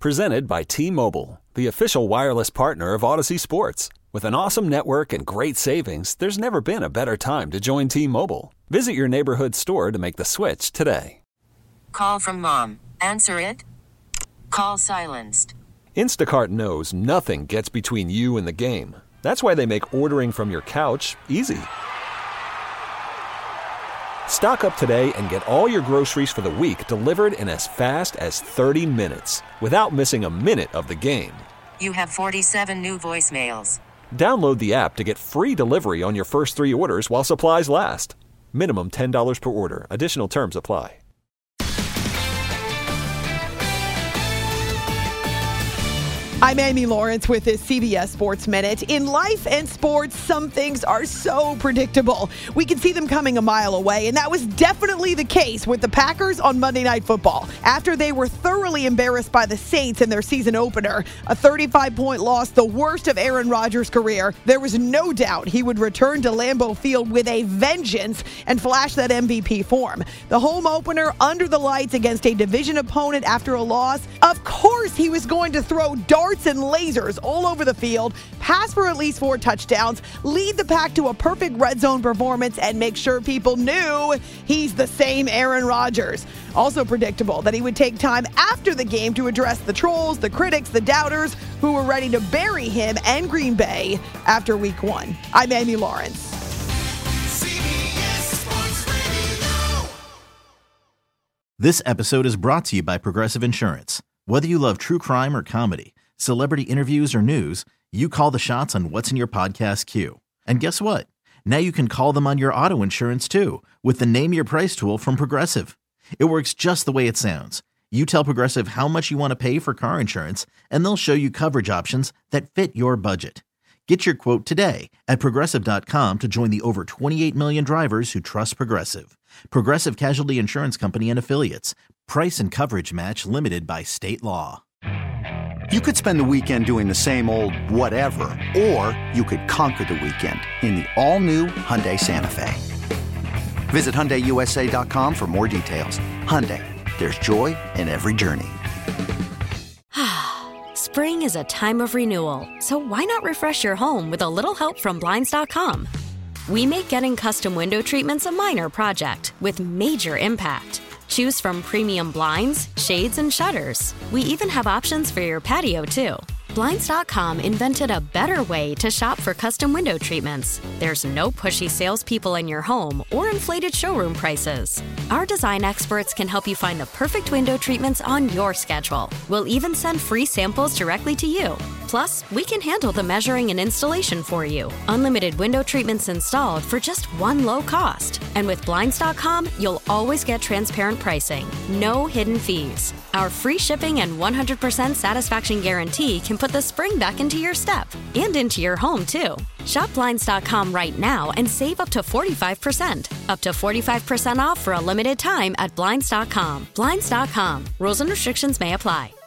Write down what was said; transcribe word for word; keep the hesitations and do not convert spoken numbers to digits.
Presented by T-Mobile, the official wireless partner of Odyssey Sports. With an awesome network and great savings, there's never been a better time to join T-Mobile. Visit your neighborhood store to make the switch today. Call from mom. Answer it. Call silenced. Instacart knows nothing gets between you and the game. That's why they make ordering from your couch easy. Stock up today and get all your groceries for the week delivered in as fast as thirty minutes without missing a minute of the game. You have forty-seven new voicemails. Download the app to get free delivery on your first three orders while supplies last. Minimum ten dollars per order. Additional terms apply. I'm Amy Lawrence with this C B S Sports Minute. In life and sports, some things are so predictable. We can see them coming a mile away, and that was definitely the case with the Packers on Monday Night Football. After they were thoroughly embarrassed by the Saints in their season opener, a thirty-five point loss, the worst of Aaron Rodgers' career, there was no doubt he would return to Lambeau Field with a vengeance and flash that M V P form. The home opener under the lights against a division opponent after a loss, of course he was going to throw darts and lasers all over the field, pass for at least four touchdowns, lead the Pack to a perfect red zone performance, and make sure people knew he's the same Aaron Rodgers. Also predictable that he would take time after the game to address the trolls, the critics, the doubters who were ready to bury him and Green Bay after week one. I'm Amy Lawrence. C B S Sports Radio. This episode is brought to you by Progressive Insurance. Whether you love true crime or comedy, celebrity interviews or news, you call the shots on what's in your podcast queue. And guess what? Now you can call them on your auto insurance too with the Name Your Price tool from Progressive. It works just the way it sounds. You tell Progressive how much you want to pay for car insurance, and they'll show you coverage options that fit your budget. Get your quote today at Progressive dot com to join the over twenty-eight million drivers who trust Progressive. Progressive Casualty Insurance Company and Affiliates. Price and coverage match limited by state law. You could spend the weekend doing the same old whatever, or you could conquer the weekend in the all-new Hyundai Santa Fe. Visit Hyundai U S A dot com for more details. Hyundai, there's joy in every journey. Spring is a time of renewal, so why not refresh your home with a little help from Blinds dot com? We make getting custom window treatments a minor project with major impact. Choose from premium blinds, shades, and shutters. We even have options for your patio, too. Blinds dot com invented a better way to shop for custom window treatments. There's no pushy salespeople in your home or inflated showroom prices. Our design experts can help you find the perfect window treatments on your schedule. We'll even send free samples directly to you. Plus, we can handle the measuring and installation for you. Unlimited window treatments installed for just one low cost. And with Blinds dot com, you'll always get transparent pricing. No hidden fees. Our free shipping and one hundred percent satisfaction guarantee can put the spring back into your step and into your home, too. Shop Blinds dot com right now and save up to forty-five percent. Up to forty-five percent off for a limited time at Blinds dot com. Blinds dot com. Rules and restrictions may apply.